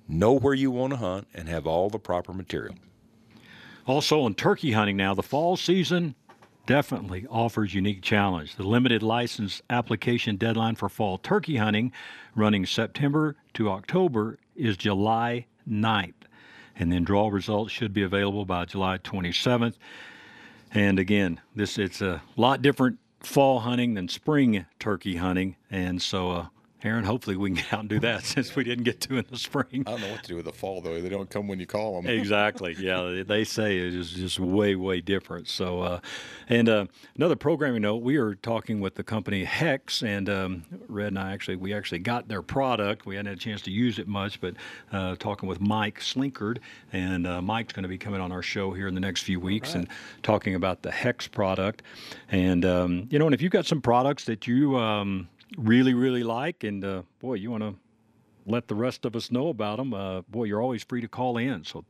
know where you want to hunt, and have all the proper material. Also on turkey hunting now, the fall season definitely offers unique challenge. The limited license application deadline for fall turkey hunting, running September to October, is July 9th. And then draw results should be available by July 27th. And again, it's a lot different fall hunting than spring turkey hunting. And so, Aaron, hopefully we can get out and do that since we didn't get to in the spring. I don't know what to do with the fall, though. They don't come when you call them. Exactly. Yeah, they say it is just way, way different. So, another programming note, we are talking with the company Hex, and Red and I we actually got their product. We hadn't had a chance to use it much, but talking with Mike Slinkard, and Mike's going to be coming on our show here in the next few weeks and talking about the Hex product. And, and if you've got some products that you really, really like, and you want to let the rest of us know about them, you're always free to call in. So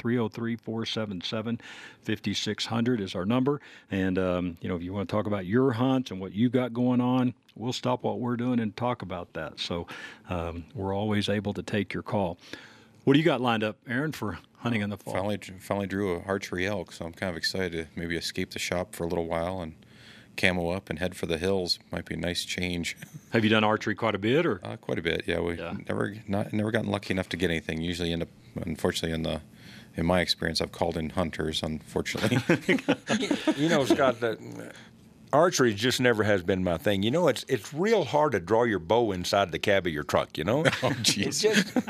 303-477-5600 is our number. And, if you want to talk about your hunts and what you got going on, we'll stop what we're doing and talk about that. So we're always able to take your call. What do you got lined up, Aaron, for hunting in the fall? Finally drew a archery elk, so I'm kind of excited to maybe escape the shop for a little while and camo up and head for the hills. Might be a nice change. Have you done archery quite a bit, or? Quite a bit, yeah. Never gotten lucky enough to get anything. Usually end up, unfortunately, in my experience, I've called in hunters, unfortunately. Scott, archery just never has been my thing. It's real hard to draw your bow inside the cab of your truck, Oh, jeez.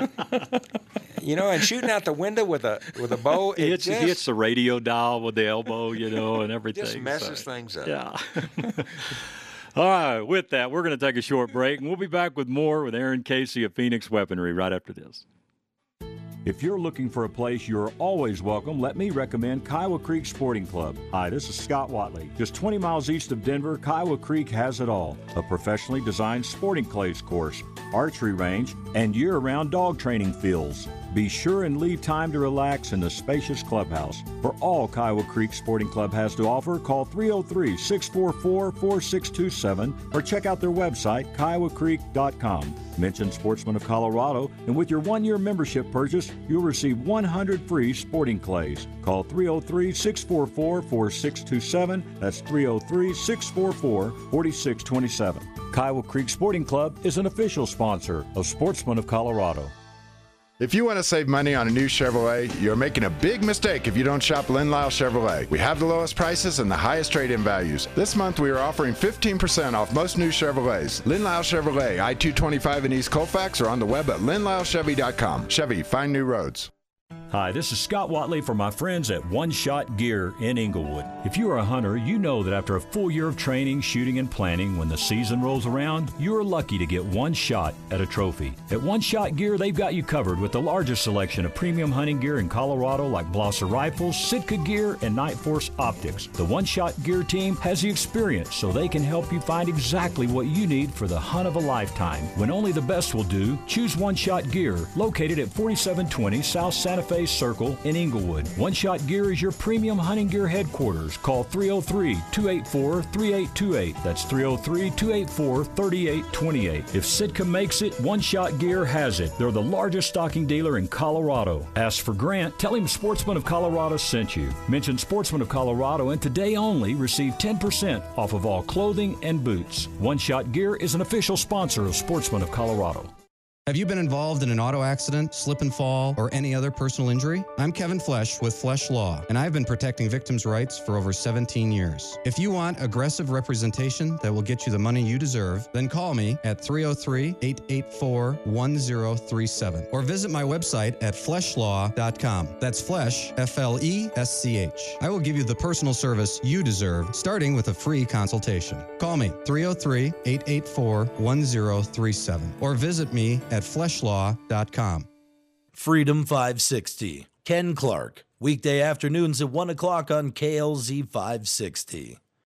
And shooting out the window with a bow, it hits the radio dial with the elbow, and everything. Just messes things up. Yeah. All right, with that, we're going to take a short break, and we'll be back with more with Aaron Casey of Phoenix Weaponry right after this. If you're looking for a place you're always welcome, let me recommend Kiowa Creek Sporting Club. Hi, this is Scott Watley. Just 20 miles east of Denver, Kiowa Creek has it all. A professionally designed sporting clays course, archery range, and year-round dog training fields. Be sure and leave time to relax in the spacious clubhouse. For all Kiowa Creek Sporting Club has to offer, call 303-644-4627 or check out their website, kiowacreek.com. Mention Sportsman of Colorado, and with your one-year membership purchase, you'll receive 100 free sporting clays. Call 303-644-4627. That's 303-644-4627. Kiowa Creek Sporting Club is an official sponsor of Sportsman of Colorado. If you want to save money on a new Chevrolet, you're making a big mistake if you don't shop Lynn Lyle Chevrolet. We have the lowest prices and the highest trade-in values. This month we are offering 15% off most new Chevrolets. Lynn Lyle Chevrolet, I-225 in East Colfax, or on the web at lynnlylechevy.com. Chevy, find new roads. Hi, this is Scott Watley for my friends at One Shot Gear in Inglewood. If you are a hunter, you know that after a full year of training, shooting, and planning, when the season rolls around, you are lucky to get one shot at a trophy. At One Shot Gear, they've got you covered with the largest selection of premium hunting gear in Colorado, like Blosser Rifles, Sitka Gear, and Night Force Optics. The One Shot Gear team has the experience, so they can help you find exactly what you need for the hunt of a lifetime. When only the best will do, choose One Shot Gear, located at 4720 South Santa Fe Circle in Inglewood. One Shot Gear is your premium hunting gear headquarters. Call 303-284-3828. That's 303-284-3828. If Sitka makes it, One Shot Gear has it. They're the largest stocking dealer in Colorado. Ask for Grant. Tell him Sportsman of Colorado sent you. Mention Sportsman of Colorado, and today only receive 10% off of all clothing and boots. One Shot Gear is an official sponsor of Sportsman of Colorado. Have you been involved in an auto accident, slip and fall, or any other personal injury? I'm Kevin Flesh with Flesh Law, and I've been protecting victims' rights for over 17 years. If you want aggressive representation that will get you the money you deserve, then call me at 303-884-1037 or visit my website at fleshlaw.com. That's Flesh, F-L-E-S-C-H. I will give you the personal service you deserve, starting with a free consultation. Call me 303-884-1037 or visit me at fleshlaw.com. Freedom 560. Ken Clark. Weekday afternoons at 1 o'clock on KLZ 560.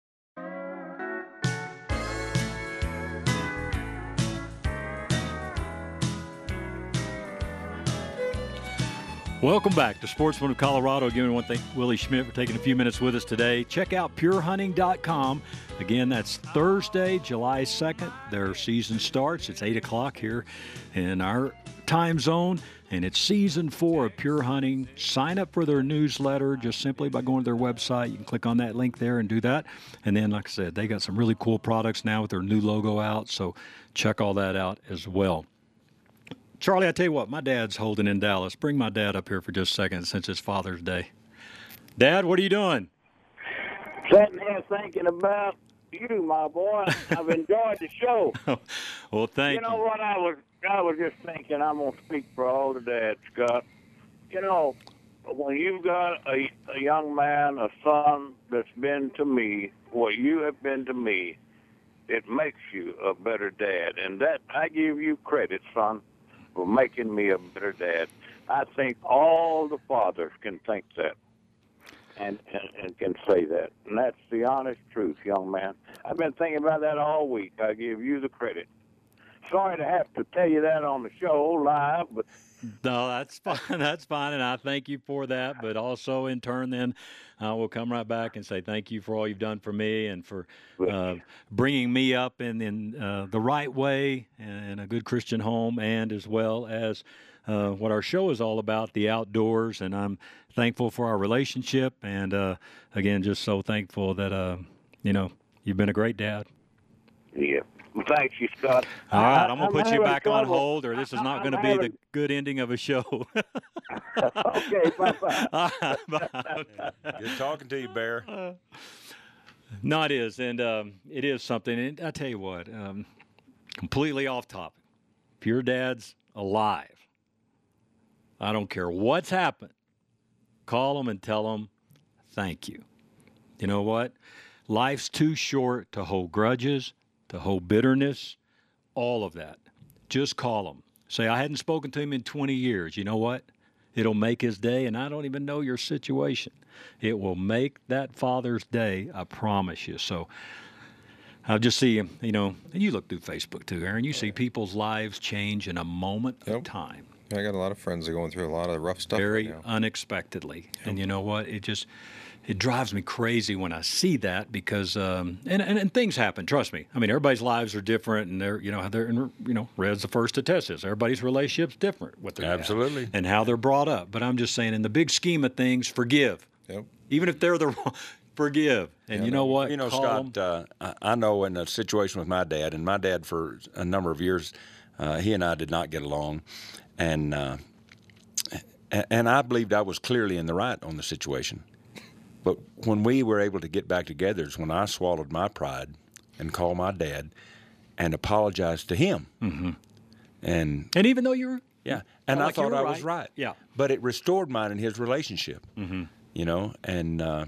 Welcome back to Sportsman of Colorado. Again, I want to thank Willie Schmidt for taking a few minutes with us today. Check out purehunting.com. Again, that's Thursday, July 2nd. Their season starts. It's 8 o'clock here in our time zone, and it's season 4 of Pure Hunting. Sign up for their newsletter just simply by going to their website. You can click on that link there and do that. And then, like I said, they got some really cool products now with their new logo out, so check all that out as well. Charlie, I tell you what, my dad's holding in Dallas. Bring my dad up here for just a second since it's Father's Day. Dad, what are you doing? Sitting here thinking about you, my boy. I've enjoyed the show. Well, thank you. You know what I was just thinking, I'm going to speak for all the dads, Scott. You know, when you've got a young man, a son that's been to me, what you have been to me, it makes you a better dad. And that, I give you credit, son, for making me a better dad. I think all the fathers can think that and can say that. And that's the honest truth, young man. I've been thinking about that all week. I give you the credit. Sorry to have to tell you that on the show live, but no, that's fine. That's fine, and I thank you for that. But also, in turn, then we'll come right back and say thank you for all you've done for me and for bringing me up in the right way and a good Christian home, and as well as what our show is all about, the outdoors. And I'm thankful for our relationship, and again, just so thankful that you've been a great dad. Yeah. Well, thanks, you, Scott. All right, I'm going to put you back on hold, or this is not going to be the good ending of a show. Okay, bye-bye. Bye. Good talking to you, Bear. No, it is, and it is something. And I tell you what, completely off topic. If your dad's alive, I don't care what's happened, call them and tell them thank you. You know what? Life's too short to hold grudges, to hold bitterness, all of that. Just call him. Say, I hadn't spoken to him in 20 years. You know what? It'll make his day, and I don't even know your situation. It will make that Father's Day, I promise you. So I just see, and you look through Facebook too, Aaron. You see people's lives change in a moment of time. I got a lot of friends that are going through a lot of rough stuff Very right now. unexpectedly. Yep. And you know what? It drives me crazy when I see that because and things happen. Trust me. I mean, everybody's lives are different, and they're Red's the first to test this. Everybody's relationship's different with their Absolutely. dad and how they're brought up. But I'm just saying, in the big scheme of things, forgive. Yep. Even if they're the wrong, forgive. And you know what? Scott, I know in a situation with my dad, and my dad for a number of years, he and I did not get along, and I believed I was clearly in the right on the situation. But when we were able to get back together is when I swallowed my pride and called my dad and apologized to him. Mm-hmm. And even though you were... Yeah, and I thought I was right. right. Yeah. But it restored mine and his relationship, mm-hmm. And,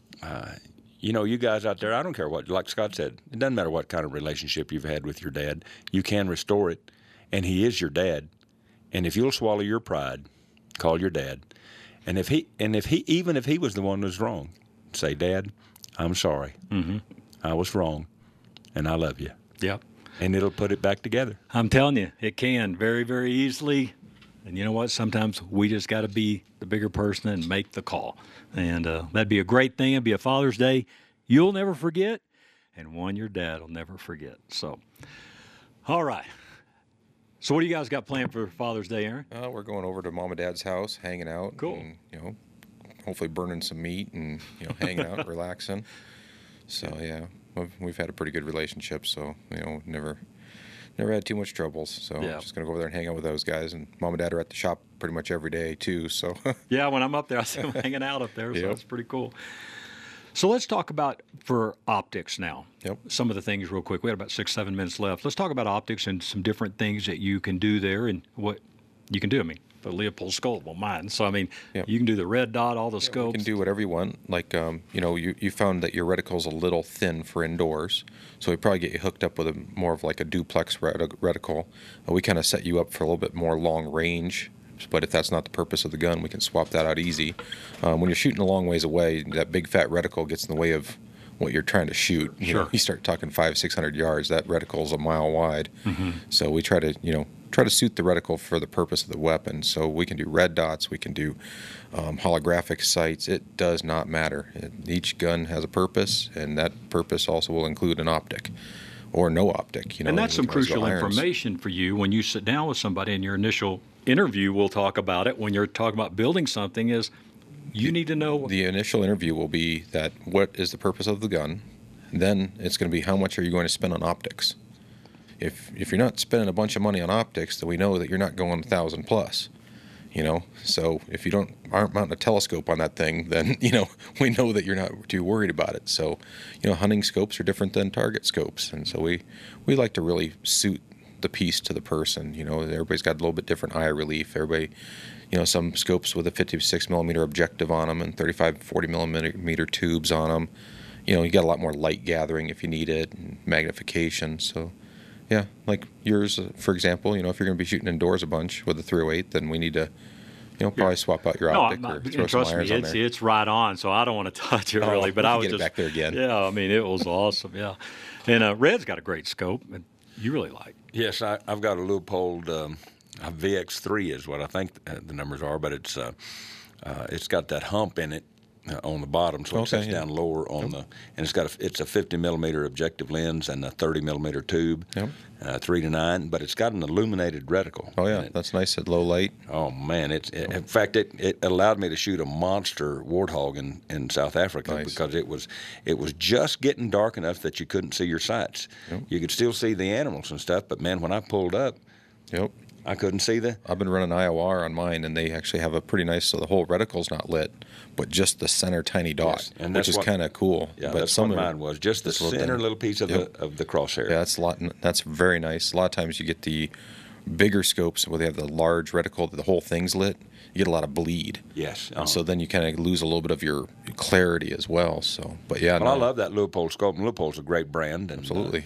you guys out there, I don't care what, like Scott said, it doesn't matter what kind of relationship you've had with your dad. You can restore it, and he is your dad. And if you'll swallow your pride, call your dad. And if he even if he was the one who was wrong, say, Dad, I'm sorry. Mm-hmm. I was wrong, and I love you. Yep. And it'll put it back together. I'm telling you, it can very, very easily. And you know what? Sometimes we just got to be the bigger person and make the call. And that'd be a great thing. It'd be a Father's Day you'll never forget, and one your dad will never forget. So, all right. So what do you guys got planned for Father's Day, Aaron? We're going over to Mom and Dad's house, hanging out. Cool. And, hopefully burning some meat and, hanging out, relaxing. So, yeah, we've had a pretty good relationship. So, never had too much troubles. So I'm just going to go over there and hang out with those guys. And Mom and Dad are at the shop pretty much every day, too. So yeah, when I'm up there, I see them hanging out up there. So that's pretty cool. So let's talk about for optics now. Yep. Some of the things real quick. We have about 6-7 minutes left. Let's talk about optics and some different things that you can do there and what you can do. I mean, the Leopold scope will mine. So, I mean, you can do the red dot, all the scopes. You can do whatever you want. Like, you found that your reticle's a little thin for indoors. So we probably get you hooked up with more of like a duplex reticle. We kind of set you up for a little bit more long range. But if that's not the purpose of the gun, we can swap that out easy. When you're shooting a long ways away, that big fat reticle gets in the way of what you're trying to shoot. You start talking 500-600 yards. That reticle's a mile wide. Mm-hmm. So we try to suit the reticle for the purpose of the weapon. So we can do red dots. We can do holographic sights. It does not matter. Each gun has a purpose, and that purpose also will include an optic. or no optic. And that's some with Roswell crucial irons. information for you when you sit down with somebody in your initial interview. We'll talk about it when you're talking about building something. Is you need to know the initial interview will be that what is the purpose of the gun. Then it's going to be how much are you going to spend on optics. If you're not spending a bunch of money on optics, then we know that you're not going 1,000 plus. So if you aren't mounting a telescope on that thing, then we know that you're not too worried about it. So hunting scopes are different than target scopes, and so we like to really suit the piece to the person. Everybody's got a little bit different eye relief. Everybody, some scopes with a 56 millimeter objective on them and 35, 40 millimeter tubes on them. You got a lot more light gathering if you need it, and magnification. So, yeah, like yours, for example, if you're going to be shooting indoors a bunch with a 308, then we need to, probably swap out your optic or throw some trust irons me, on there. it's right on, so I don't want to touch it really. But I was get just it back there again. Yeah, I mean, it was awesome. Yeah, and Red's got a great scope, and you really like. Yes, I've got a Leupold VX3 is what I think the numbers are, but it's got that hump in it on the bottom, so it sits down lower on the, and it's a 50 millimeter objective lens and a 30 millimeter tube, 3 to 9, but it's got an illuminated reticle. Oh yeah, that's nice at low light. Oh man, in fact it allowed me to shoot a monster warthog in South Africa because it was just getting dark enough that you couldn't see your sights. You could still see the animals and stuff, but man, when I pulled up, I couldn't see I've been running IOR on mine, and they actually have a pretty nice, so the whole reticle's not lit, but just the center tiny dot, which is kind of cool. Yeah, but that's what mine was, just the center little piece of the crosshair. Yeah, that's very nice. A lot of times you get the bigger scopes where they have the large reticle, the whole thing's lit, you get a lot of bleed. Yes. And so then you kind of lose a little bit of your clarity as well. So, but yeah. Well, I love that Leupold scope, and Leupold's a great brand. And, absolutely.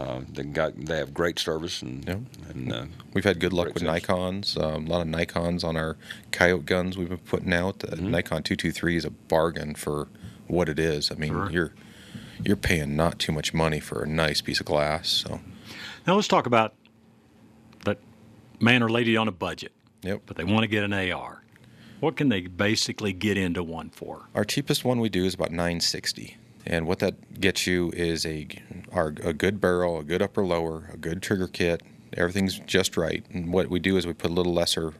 They have great service, and we've had good luck with Nikons. A lot of Nikons on our Coyote guns we've been putting out. The Nikon 223 is a bargain for what it is. I mean, you're paying not too much money for a nice piece of glass. So now let's talk about that man or lady on a budget. Yep. But they want to get an AR. What can they basically get into one for? Our cheapest one we do is about $960. And what that gets you is a good barrel, a good upper lower, a good trigger kit. Everything's just right. And what we do is we put a little lesser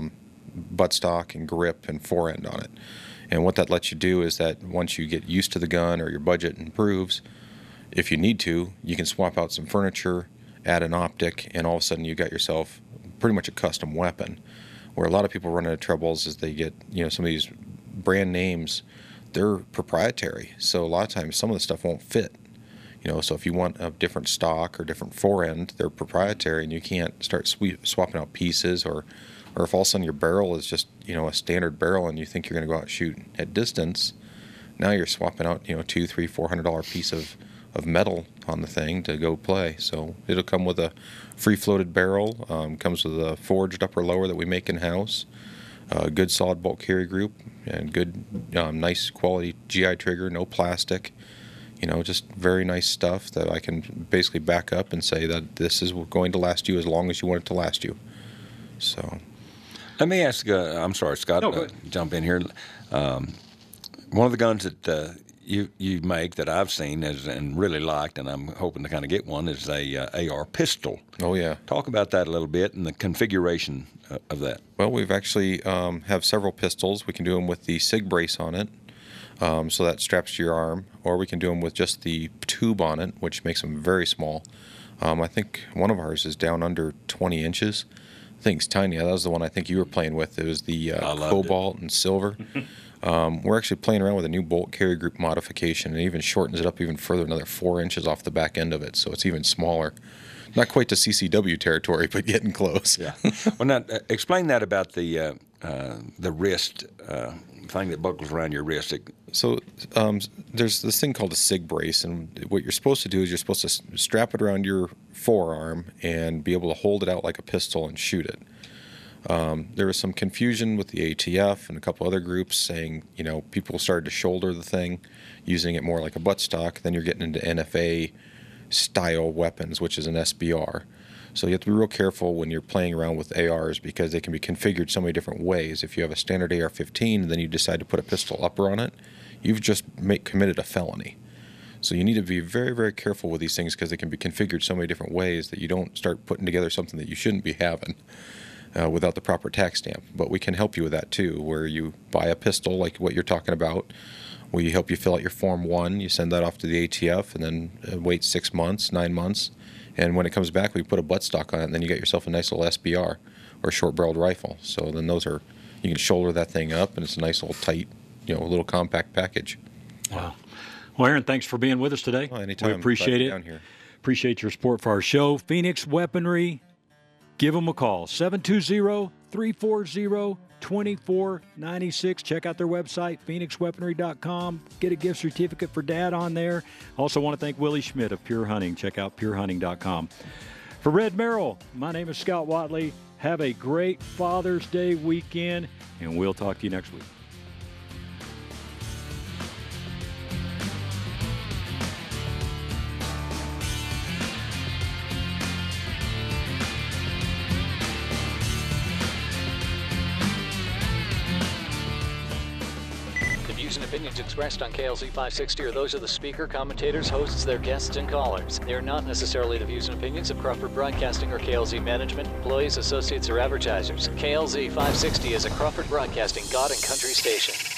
buttstock and grip and forend on it. And what that lets you do is that once you get used to the gun or your budget improves, if you need to, you can swap out some furniture, add an optic, and all of a sudden you got yourself pretty much a custom weapon. Where a lot of people run into troubles is they get, some of these brand names, they're proprietary. So a lot of times some of the stuff won't fit. So if you want a different stock or different forend, they're proprietary, and you can't start swapping out pieces, or if all of a sudden your barrel is just, a standard barrel and you think you're going to go out and shoot at distance, now you're swapping out, $200, $300, $400 piece of metal on the thing to go play. So it'll come with a free floated barrel, comes with a forged upper lower that we make in-house, a good solid bolt carry group, and good nice quality GI trigger, no plastic, just very nice stuff that I can basically back up and say that this is going to last you as long as you want it to last you. So let me ask, I'm sorry, Scott, jump in here. One of the guns that you make that I've seen and really liked, and I'm hoping to kind of get one, is a AR pistol. Oh, yeah. Talk about that a little bit and the configuration of that. Well, we've actually have several pistols. We can do them with the SIG brace on it, so that straps to your arm, or we can do them with just the tube on it, which makes them very small. I think one of ours is down under 20 inches. I think it's tiny. That was the one I think you were playing with. It was the cobalt and silver. We're actually playing around with a new bolt carry group modification, and it even shortens it up even further, another 4 inches off the back end of it, so it's even smaller. Not quite to CCW territory, but getting close. Yeah. Well, now explain that about the wrist thing that buckles around your wrist. So there's this thing called a SIG brace, and what you're supposed to do is you're supposed to strap it around your forearm and be able to hold it out like a pistol and shoot it. There was some confusion with the ATF and a couple other groups saying, people started to shoulder the thing, using it more like a buttstock. Then you're getting into NFA style weapons, which is an SBR. So you have to be real careful when you're playing around with ARs, because they can be configured so many different ways. If you have a standard AR-15 and then you decide to put a pistol upper on it, you've just committed a felony. So you need to be very, very careful with these things because they can be configured so many different ways that you don't start putting together something that you shouldn't be having without the proper tax stamp. But we can help you with that too, where you buy a pistol like what you're talking about. We help you fill out your Form 1. You send that off to the ATF and then wait 6 months, 9 months. And when it comes back, we put a buttstock on it, and then you get yourself a nice little SBR or short-barreled rifle. So then those are, you can shoulder that thing up, and it's a nice little tight, little compact package. Wow. Well, Aaron, thanks for being with us today. Well, anytime. We appreciate it. Down here. Appreciate your support for our show. Phoenix Weaponry, give them a call, 720-340-2496. Check out their website, phoenixweaponry.com. Get a gift certificate for Dad on there. Also want to thank Willie Schmidt of Pure Hunting. Check out purehunting.com. For Red Merrill, my name is Scott Watley. Have a great Father's Day weekend, and we'll talk to you next week. Opinions expressed on KLZ 560 are those of the speaker, commentators, hosts, their guests, and callers. They are not necessarily the views and opinions of Crawford Broadcasting or KLZ management, employees, associates, or advertisers. KLZ 560 is a Crawford Broadcasting God and Country station.